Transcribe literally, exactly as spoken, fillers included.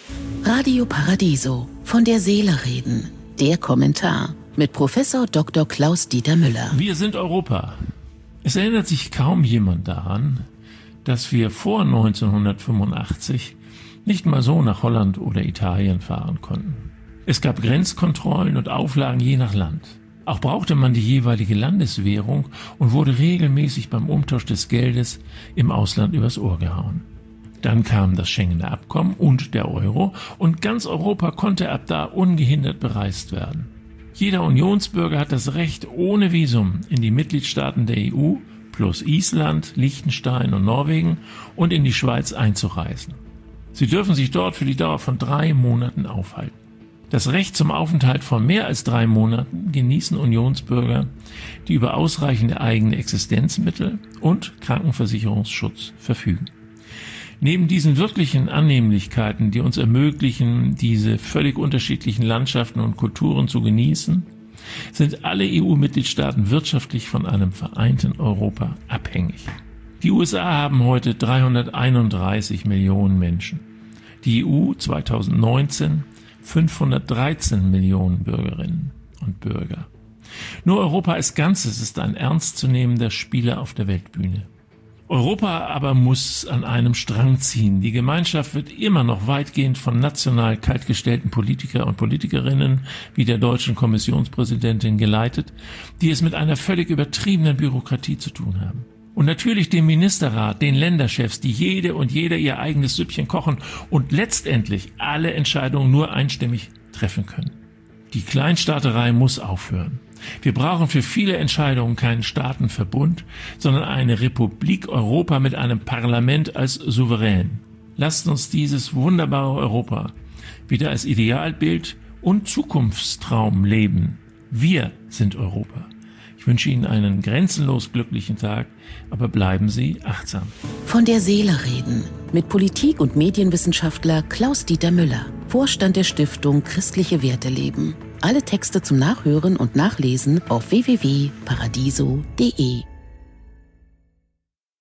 Radio Paradiso, von der Seele reden. Der Kommentar mit Professor Doktor Klaus-Dieter Müller. Wir sind Europa. Es erinnert sich kaum jemand daran, dass wir vor neunzehnhundertfünfundachtzig nicht mal so nach Holland oder Italien fahren konnten. Es gab Grenzkontrollen und Auflagen je nach Land. Auch brauchte man die jeweilige Landeswährung und wurde regelmäßig beim Umtausch des Geldes im Ausland übers Ohr gehauen. Dann kam das Schengener Abkommen und der Euro und ganz Europa konnte ab da ungehindert bereist werden. Jeder Unionsbürger hat das Recht, ohne Visum in die Mitgliedstaaten der E U plus Island, Liechtenstein und Norwegen und in die Schweiz einzureisen. Sie dürfen sich dort für die Dauer von drei Monaten aufhalten. Das Recht zum Aufenthalt von mehr als drei Monaten genießen Unionsbürger, die über ausreichende eigene Existenzmittel und Krankenversicherungsschutz verfügen. Neben diesen wirklichen Annehmlichkeiten, die uns ermöglichen, diese völlig unterschiedlichen Landschaften und Kulturen zu genießen, sind alle E U-Mitgliedstaaten wirtschaftlich von einem vereinten Europa abhängig. Die U S A haben heute dreihunderteinunddreißig Millionen Menschen, die E U zweitausendneunzehn fünfhundertdreizehn Millionen Bürgerinnen und Bürger. Nur Europa als Ganzes ist ein ernstzunehmender Spieler auf der Weltbühne. Europa aber muss an einem Strang ziehen. Die Gemeinschaft wird immer noch weitgehend von national kaltgestellten Politiker und Politikerinnen wie der deutschen Kommissionspräsidentin geleitet, die es mit einer völlig übertriebenen Bürokratie zu tun haben. Und natürlich dem Ministerrat, den Länderchefs, die jede und jeder ihr eigenes Süppchen kochen und letztendlich alle Entscheidungen nur einstimmig treffen können. Die Kleinstaaterei muss aufhören. Wir brauchen für viele Entscheidungen keinen Staatenverbund, sondern eine Republik Europa mit einem Parlament als Souverän. Lasst uns dieses wunderbare Europa wieder als Idealbild und Zukunftstraum leben. Wir sind Europa. Ich wünsche Ihnen einen grenzenlos glücklichen Tag, aber bleiben Sie achtsam. Von der Seele reden mit Politik- und Medienwissenschaftler Klaus-Dieter Müller, Vorstand der Stiftung Christliche Werte leben. Alle Texte zum Nachhören und Nachlesen auf w w w punkt paradiso punkt de.